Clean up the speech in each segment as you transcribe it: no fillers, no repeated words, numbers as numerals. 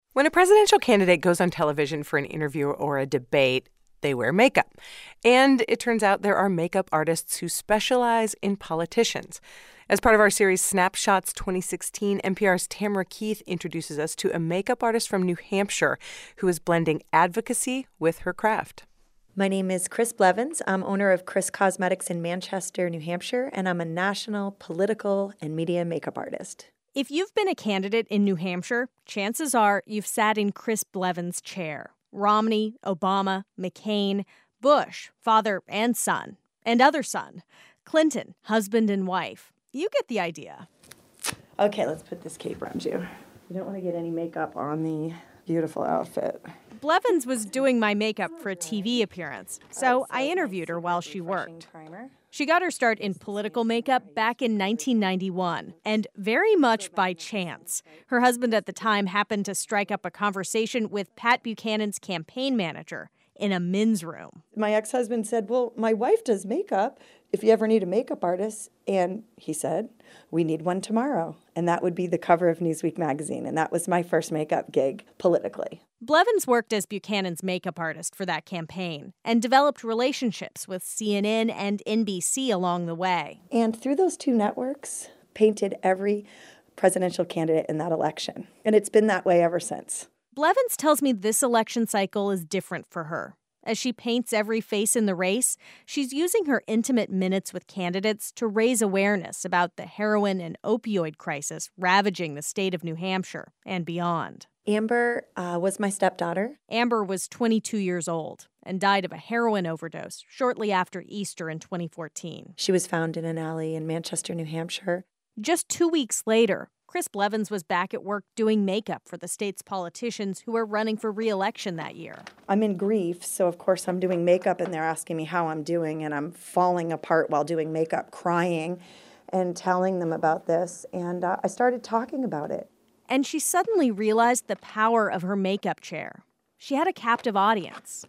When a presidential candidate goes on television for an interview or a debate, they wear makeup. And it turns out there are makeup artists who specialize in politicians. As part of our series Snapshots 2016, NPR's Tamara Keith introduces us to a makeup artist from New Hampshire who is blending advocacy with her craft. My name is Chris Blevins. I'm owner of Chris Cosmetics in Manchester, New Hampshire, and I'm a national political and media makeup artist. If you've been a candidate in New Hampshire, chances are you've sat in Chris Blevins' chair. Romney, Obama, McCain, Bush, father and son, and other son, Clinton, husband and wife. You get the idea. Okay, let's put this cape around you. You don't want to get any makeup on the beautiful outfit. Blevins was doing my makeup for a TV appearance, so I interviewed her while she worked. She got her start in political makeup back in 1991, and very much by chance. Her husband at the time happened to strike up a conversation with Pat Buchanan's campaign manager in a men's room. My ex-husband said, well, my wife does makeup if you ever need a makeup artist. And he said, we need one tomorrow. And that would be the cover of Newsweek magazine. And that was my first makeup gig politically. Blevins worked as Buchanan's makeup artist for that campaign and developed relationships with CNN and NBC along the way. And through those two networks, painted every presidential candidate in that election. And it's been that way ever since. Blevins tells me this election cycle is different for her. As she paints every face in the race, she's using her intimate minutes with candidates to raise awareness about the heroin and opioid crisis ravaging the state of New Hampshire and beyond. Amber was my stepdaughter. Amber was 22 years old and died of a heroin overdose shortly after Easter in 2014. She was found in an alley in Manchester, New Hampshire. Just 2 weeks later, Chris Blevins was back at work doing makeup for the state's politicians who were running for re-election that year. I'm in grief, so of course I'm doing makeup and they're asking me how I'm doing, and I'm falling apart while doing makeup, crying and telling them about this. And I started talking about it. And she suddenly realized the power of her makeup chair. She had a captive audience.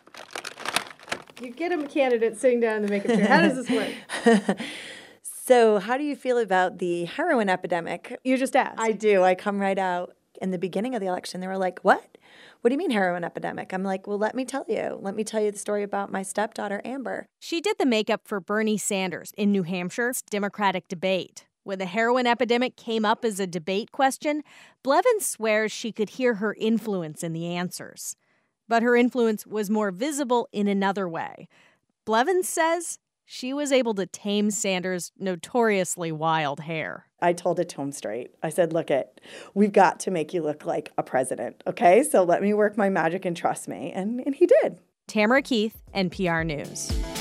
You get a candidate sitting down in the makeup chair. How does this work? So how do you feel about the heroin epidemic? You just asked. I do. I come right out. In the beginning of the election, they were like, what? What do you mean heroin epidemic? I'm like, well, let me tell you. Let me tell you the story about my stepdaughter, Amber. She did the makeup for Bernie Sanders in New Hampshire's Democratic debate. When the heroin epidemic came up as a debate question, Blevins swears she could hear her influence in the answers. But her influence was more visible in another way. Blevins says she was able to tame Sanders' notoriously wild hair. I told it to him straight. I said, look we've got to make you look like a president, okay? So let me work my magic and trust me. And he did. Tamara Keith, NPR News.